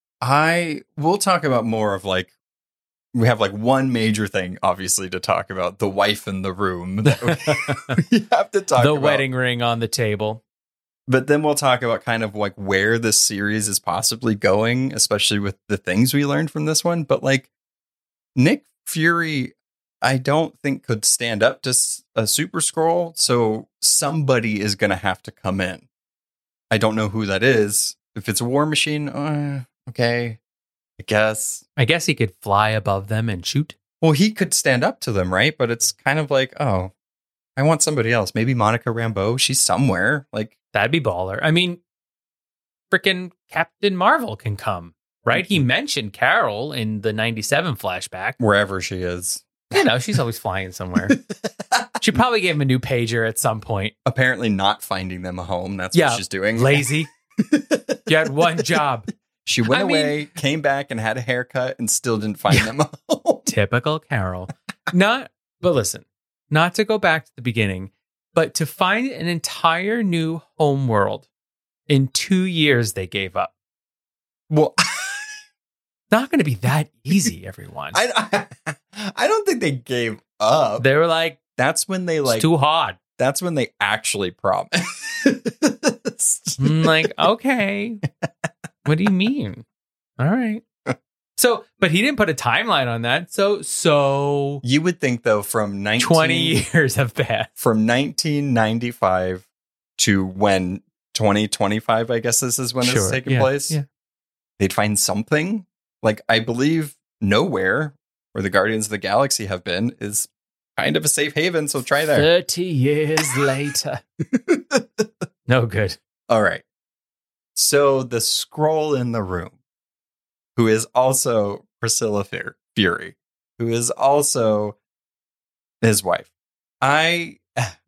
I we'll talk about more of like we have like one major thing, obviously, to talk about, the wife in the room that we, we have to talk the about. wedding ring on the table. But then we'll talk about kind of like where this series is possibly going, especially with the things we learned from this one. But like Nick Fury, I don't think could stand up to a Super Skrull. So somebody is going to have to come in. I don't know who that is. If it's a War Machine, uh, okay, I guess. I guess he could fly above them and shoot. Well, he could stand up to them, right? But it's kind of like, oh, I want somebody else. Maybe Monica Rambeau. She's somewhere. Like, that'd be baller. I mean, freaking Captain Marvel can come, right? He mentioned Carol in the ninety-seven flashback. wherever she is. You know, she's always flying somewhere. She probably gave him a new pager at some point. Apparently not finding them a home. That's Yeah, what she's doing. Lazy. You had one job. She went I mean- away, came back, and had a haircut and still didn't find them a home. Typical Carol. Not, but listen, not to go back to the beginning, but to find an entire new home world in two years they gave up. Well, Not going to be that easy, everyone. I, I, I don't think they gave up. They were like, That's when they it's like. too hard. That's when they actually promised. I'm like, okay. What do you mean? All right. So, but he didn't put a timeline on that. So, so You would think though, from nineteen twenty years have passed. from nineteen ninety-five to when twenty twenty-five, I guess this is when this is taking Yeah, place. yeah. They'd find something. Like, I believe nowhere where the Guardians of the Galaxy have been is kind of a safe haven. So try there. thirty years later. No good. All right. So the Skrull in the room, who is also Priscilla Fu- Fury, who is also his wife. I,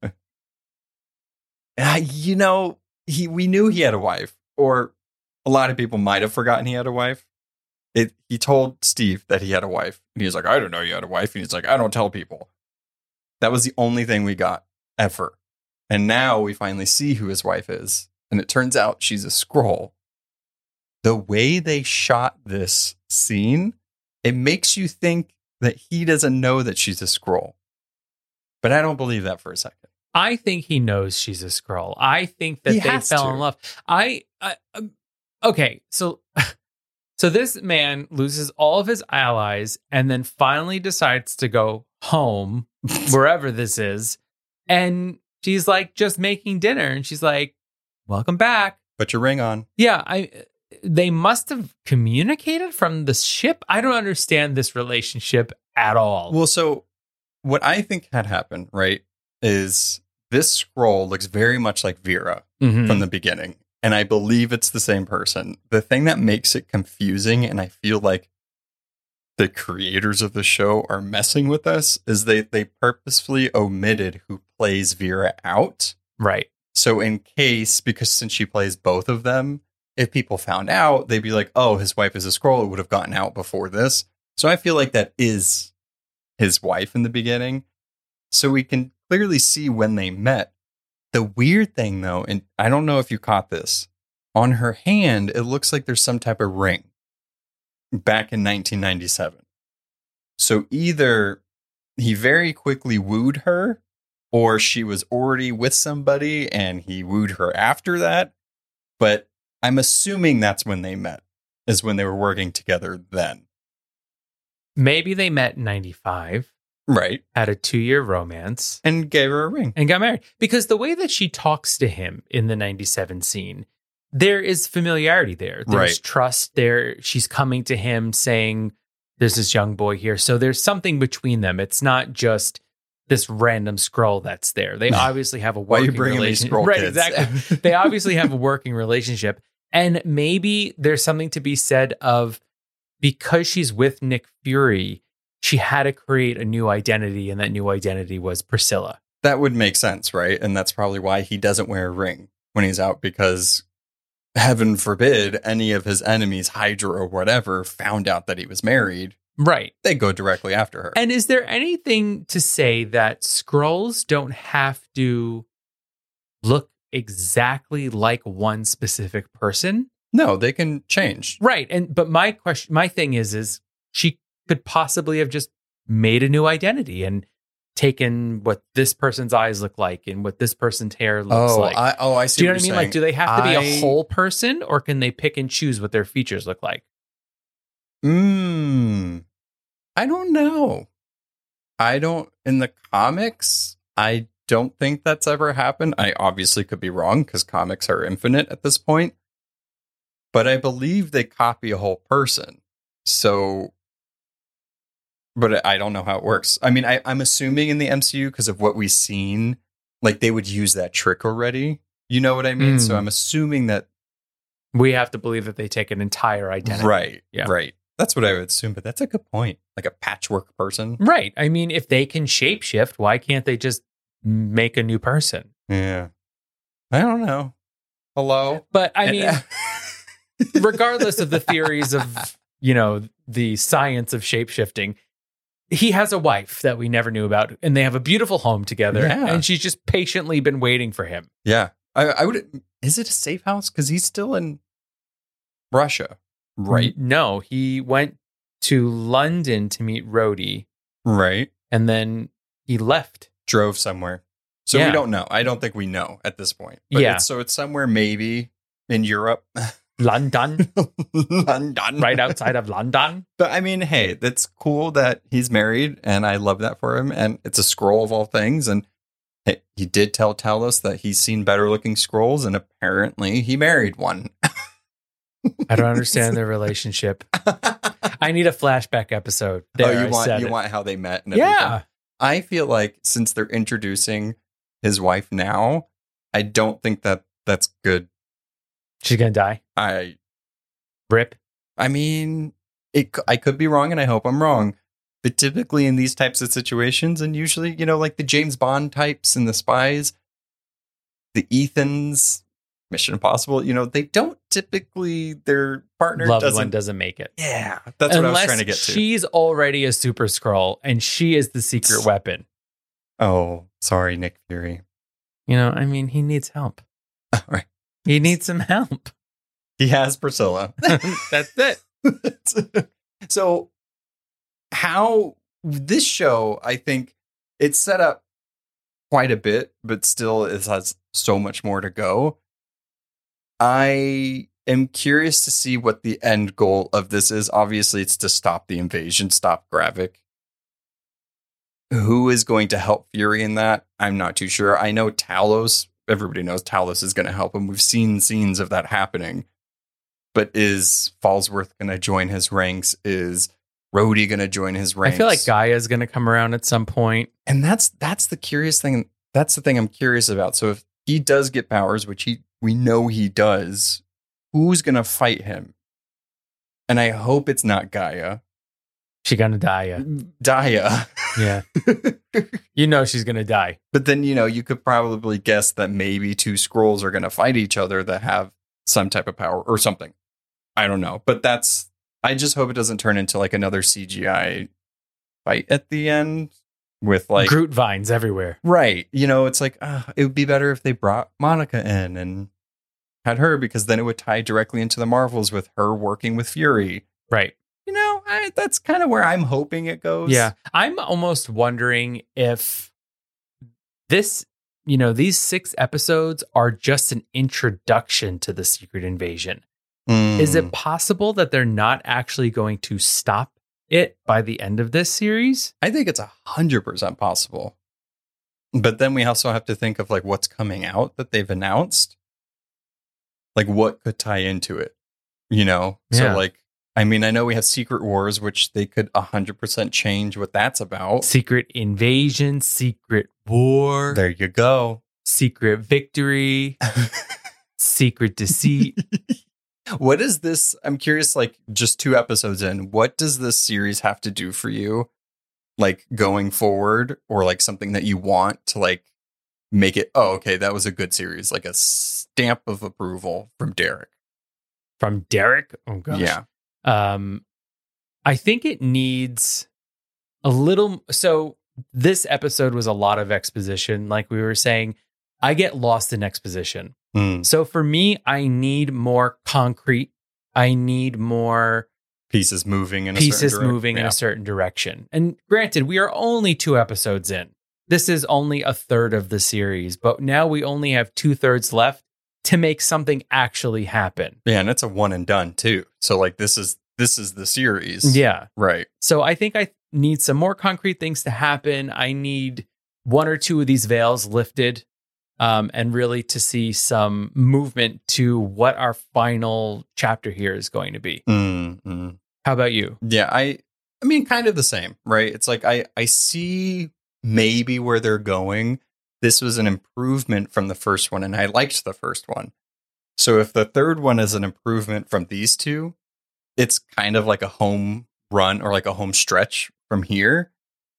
I, you know, he we knew he had a wife, or a lot of people might have forgotten he had a wife. It, he told Steve that he had a wife, and he was like, "I don't know you had a wife," and he's like, "I don't tell people." That was the only thing we got ever, and now we finally see who his wife is. And it turns out she's a Skrull. The way they shot this scene, it makes you think that he doesn't know that she's a Skrull. But I don't believe that for a second. I think he knows she's a Skrull. I think that He they has fell to. in love. I, I um, okay, so so this man loses all of his allies and then finally decides to go home wherever this is, and she's like just making dinner, and she's like, "Welcome back." Put your ring on. Yeah, I. They must have communicated from the ship. I don't understand this relationship at all. Well, so what I think had happened, right, is this Skrull looks very much like Vera Mhm. from the beginning. And I believe it's the same person. The thing that makes it confusing, and I feel like the creators of the show are messing with us is they they purposefully omitted who plays Vera out. Right. So in case, because since she plays both of them, if people found out, they'd be like, oh, his wife is a Skrull. It would have gotten out before this. So I feel like that is his wife in the beginning. So we can clearly see when they met. The weird thing, though, and I don't know if you caught this, on her hand, it looks like there's some type of ring back in nineteen ninety-seven. So either he very quickly wooed her, or she was already with somebody and he wooed her after that. But I'm assuming that's when they met, is when they were working together then. Maybe they met in ninety-five. Right. Had a two-year romance. And gave her a ring. And got married. Because the way that she talks to him in the ninety-seven scene, there is familiarity there. There's Right. trust there. She's coming to him saying, there's this young boy here. So there's something between them. It's not just this random Skrull that's there. They obviously have a Why are you working bringing these relationship. Skrull Right, kids? exactly. They obviously have a working relationship. And maybe there's something to be said of, because she's with Nick Fury, she had to create a new identity, and that new identity was Priscilla. That would make sense, right? And that's probably why he doesn't wear a ring when he's out, because heaven forbid any of his enemies, Hydra or whatever, found out that he was married. Right. They go directly after her. And is there anything to say that Skrulls don't have to look exactly like one specific person? No, they can change. Right. And but my question, my thing is, is she could possibly have just made a new identity and taken what this person's eyes look like and what this person's hair looks Oh, like. I, oh, I see. Do you know what what I mean? you're Like, saying. do they have to be I- a whole person, or can they pick and choose what their features look like? Mm, I don't know. I don't, in the comics, I don't think that's ever happened. I obviously could be wrong because comics are infinite at this point. But I believe they copy a whole person. So, but I don't know how it works. I mean, I, I'm assuming in the M C U, because of what we've seen, like they would use that trick already. You know what I mean? Mm. So I'm assuming that. We have to believe that they take an entire identity. Right. Yeah. Right. That's what I would assume. But that's a good point. Like a patchwork person. Right. I mean, if they can shapeshift, why can't they just make a new person? Yeah. I don't know. Hello? But I mean, regardless of the theories of, you know, the science of shapeshifting, he has a wife that we never knew about, and they have a beautiful home together. Yeah. And she's just patiently been waiting for him. Yeah. I, I would. Is it a safe house? Because he's still in Russia, right? No, he went to London to meet Rhodey, Right. and then he left. Drove somewhere. So Yeah. we don't know. I don't think we know at this point. But Yeah. It's, so it's somewhere maybe in Europe. London, London. right outside of London. But I mean, hey, that's cool that he's married, and I love that for him. And it's a Skrull of all things. And hey, he did tell Talos that he's seen better looking Skrulls, and apparently he married one. I don't understand their relationship. I need a flashback episode. There, oh, you I want said you it. want how they met and everything. Yeah. I feel like since they're introducing his wife now, I don't think that that's good. She's going to die. I Rip. I mean, it I could be wrong, and I hope I'm wrong. But typically in these types of situations, and usually, you know, like the James Bond types and the spies, the Ethans, Mission Impossible, you know, they don't typically, their partner Loved doesn't. one doesn't make it. Yeah, that's what I was Unless trying to get to. she's already a super Skrull and she is the secret weapon. Oh, sorry, Nick Fury. You know, I mean, he needs help. All right. He needs some help. He has Priscilla. That's it. So, how this show, I think it's set up quite a bit, but still it has so much more to go. I am curious to see what the end goal of this is. Obviously, it's to stop the invasion, stop Gravik. Who is going to help Fury in that? I'm not too sure. I know Talos, everybody knows Talos is going to help him. We've seen scenes of that happening. But is Falsworth going to join his ranks? Is Rhodey going to join his ranks? I feel like Gaia's going to come around at some point. And that's that's the curious thing. That's the thing I'm curious about. So if he does get powers, which he we know he does, who's going to fight him? And I hope it's not Gaia. She gonna die, yeah. Daya. Yeah. You know she's gonna die. But then, you know, you could probably guess that maybe two Skrulls are going to fight each other that have some type of power or something. I don't know. But that's, I just hope it doesn't turn into like another C G I fight at the end with like Groot vines everywhere. Right. You know, it's like, uh, it would be better if they brought Monica in and had her, because then it would tie directly into the Marvels with her working with Fury. Right. You know, I, that's kind of where I'm hoping it goes. Yeah. I'm almost wondering if this, you know, these six episodes are just an introduction to the Secret Invasion. Mm. Is it possible that they're not actually going to stop it by the end of this series? I think it's a hundred percent possible. But then we also have to think of like what's coming out that they've announced. Like what could tie into it, you know? Yeah. So like, I mean, I know we have Secret Wars, which they could a hundred percent change what that's about. Secret Invasion, Secret War, There you go. Secret Victory, Secret Deceit. What is this? I'm curious, like just two episodes in, what does this series have to do for you? Like going forward, or like something that you want to like make it, oh, okay, that was a good series, like a stamp of approval from Derek. From Derek? Oh, gosh. Yeah. Um, I think it needs a little. So this episode was a lot of exposition. Like we were saying, I get lost in exposition. Mm. So for me, I need more concrete. I need more Pieces moving in a pieces certain direc- moving in yeah. a certain direction. And granted, we are only two episodes in. This is only a third of the series, but now we only have two thirds left to make something actually happen. Yeah, and it's a one and done too. So like this is this is the series. Yeah. Right. So I think I need some more concrete things to happen. I need one or two of these veils lifted, um, and really to see some movement to what our final chapter here is going to be. Mm-hmm. How about you? Yeah, I I mean kind of the same, right? It's like I I see maybe where they're going. This was an improvement from the first one, and I liked the first one. So if the third one is an improvement from these two, it's kind of like a home run or like a home stretch from here.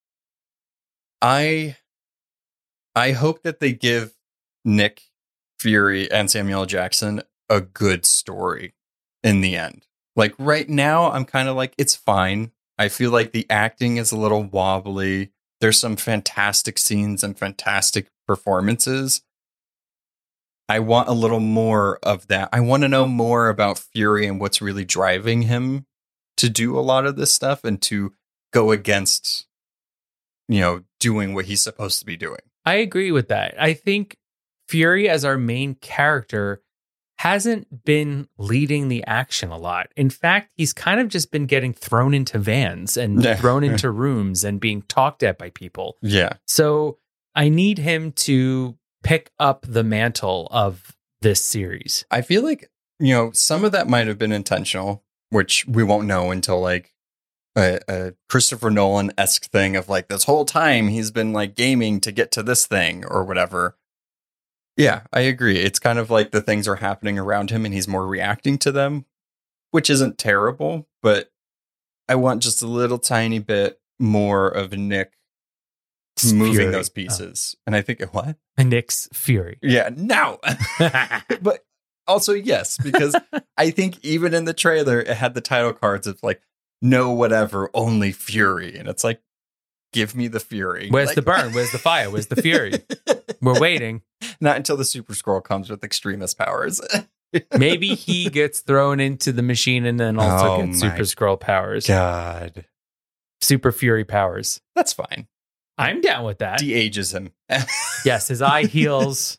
I I hope that they give Nick Fury and Samuel L. Jackson a good story in the end. Like right now, I'm kind of like, it's fine. I feel like the acting is a little wobbly. There's some fantastic scenes and fantastic performances. I want a little more of that. I want to know more about Fury and what's really driving him to do a lot of this stuff and to go against, you know, doing what he's supposed to be doing. I agree with that. I think Fury as our main character hasn't been leading the action a lot. In fact, he's kind of just been getting thrown into vans and Yeah. thrown into rooms and being talked at by people. Yeah. So I need him to pick up the mantle of this series. I feel like, you know, some of that might have been intentional, which we won't know until like a, a Christopher Nolan-esque thing of like this whole time he's been like gaming to get to this thing or whatever. Yeah, I agree. It's kind of like the things are happening around him and he's more reacting to them, which isn't terrible, but I want just a little tiny bit more of Nick moving Fury. those pieces. And I think, what? Oh. Nick's Fury. Yeah, no. But also, yes, because I think even in the trailer, it had the title cards of like, no, whatever, only Fury. And it's like, give me the Fury. Where's Like- the burn? Where's the fire? Where's the fury? We're waiting. Not until the Super Skrull comes with extremist powers. Maybe he gets thrown into the machine and then also Oh gets my Super Skrull powers. God. Super Fury powers. That's fine. I'm down with that. De-ages him. Yes, his eye heals.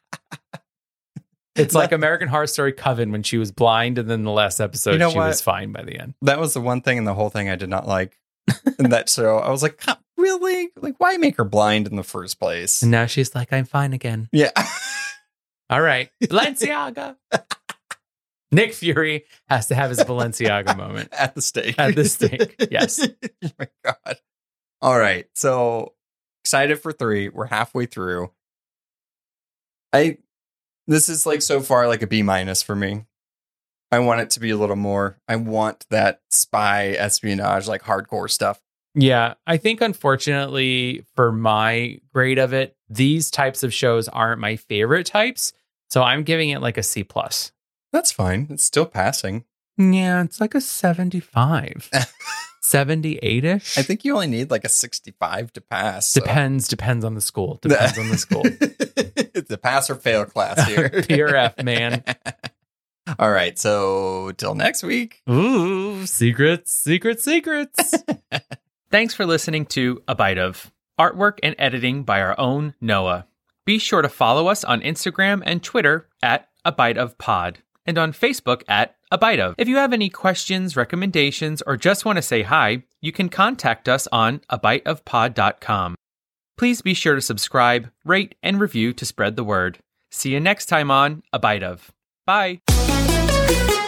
It's like American Horror Story Coven when she was blind, and then the last episode You know she what? was fine by the end. That was the one thing in the whole thing I did not like in that show. I was like, "God, really? Like, why make her blind in the first place? And now she's like, I'm fine again. Yeah. All right. Balenciaga. Nick Fury has to have his Balenciaga moment. At the stake. At the stake, yes. Oh my God. All right. So excited for three. We're halfway through. I, this is like so far like a B minus for me. I want it to be a little more. I want that spy espionage, like hardcore stuff. Yeah, I think unfortunately for my grade of it, these types of shows aren't my favorite types. So I'm giving it like a C plus. That's fine. It's still passing. Yeah, it's like a seventy-five. seventy-eight-ish? I think you only need like a sixty-five to pass. So. Depends, depends on the school. Depends on the school. It's a pass or fail class here. P R F, man. All right, so till next week. Ooh, secrets, secrets, secrets. Thanks for listening to A Bite of. Artwork and editing by our own Noah. Be sure to follow us on Instagram and Twitter at A Bite of Pod, and on Facebook at A Bite of. If you have any questions, recommendations, or just want to say hi, you can contact us on a bite of pod dot com. Please be sure to subscribe, rate, and review to spread the word. See you next time on A Bite of. Bye.